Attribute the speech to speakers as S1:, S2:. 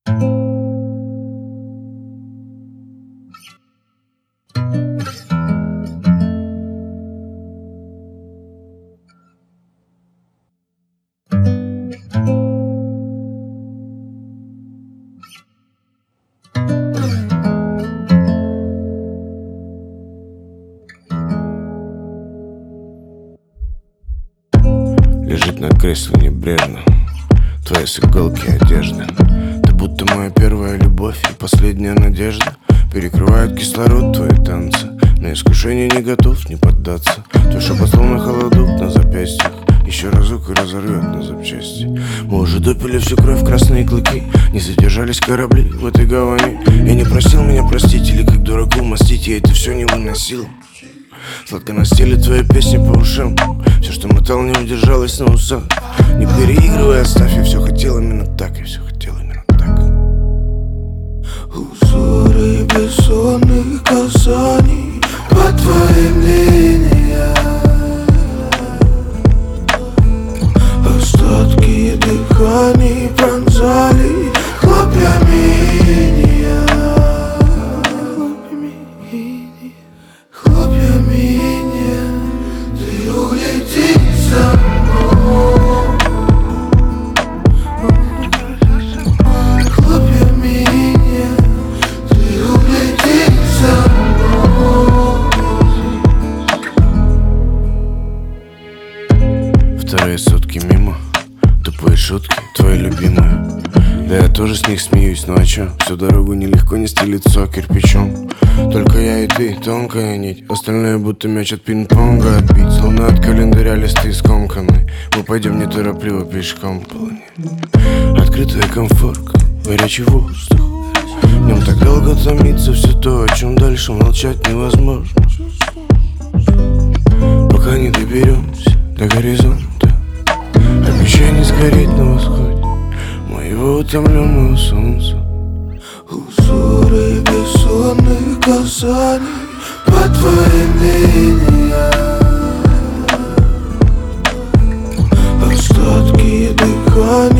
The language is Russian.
S1: Лежит на кресле небрежно твои с иголки одежды. Ты будто моя первая любовь и последняя надежда. Перекрывают кислород твои танцы. На искушение не готов не поддаться. Твой шепот словно холодок на запястьях. Еще разок и разорвет на запчасти. Мы уже допили всю кровь в красные клыки. Не задержались корабли в этой гавани. Я не просил меня простить или как дураку мстить. Я это все не выносил. Сладко настели твои песни по ушам. Все, что мотал, не удержалось на усах. Не переигрывай, оставь. Я все хотел именно так. Я все хотел именно так.
S2: Узоры бессонных касаний по твоим линиям. Остатки дыханий пронзали хлопьями иния. Хлопьями иния. Ты улети со мной. Хлопьями иния. Ты улети со мной.
S1: Вторые сутки мимо. Тупые шутки, твои любимые. Да я тоже с них смеюсь, ну а чё? Всю дорогу нелегко нести лицо кирпичом. Только я и ты, тонкая нить. Остальные будто мяч от пинг-понга отбить. Словно от календаря листы скомканы. Мы пойдем неторопливо пешком по луне. Открытая комфорка, горячий воздух. В нем так долго томится все то, о чем дальше молчать невозможно. Пока не доберемся до горизонта. Обещай не сгореть на восходе моего утомленного солнца.
S2: Узоры бессонных касаний по твоим линиям. Остатки дыхания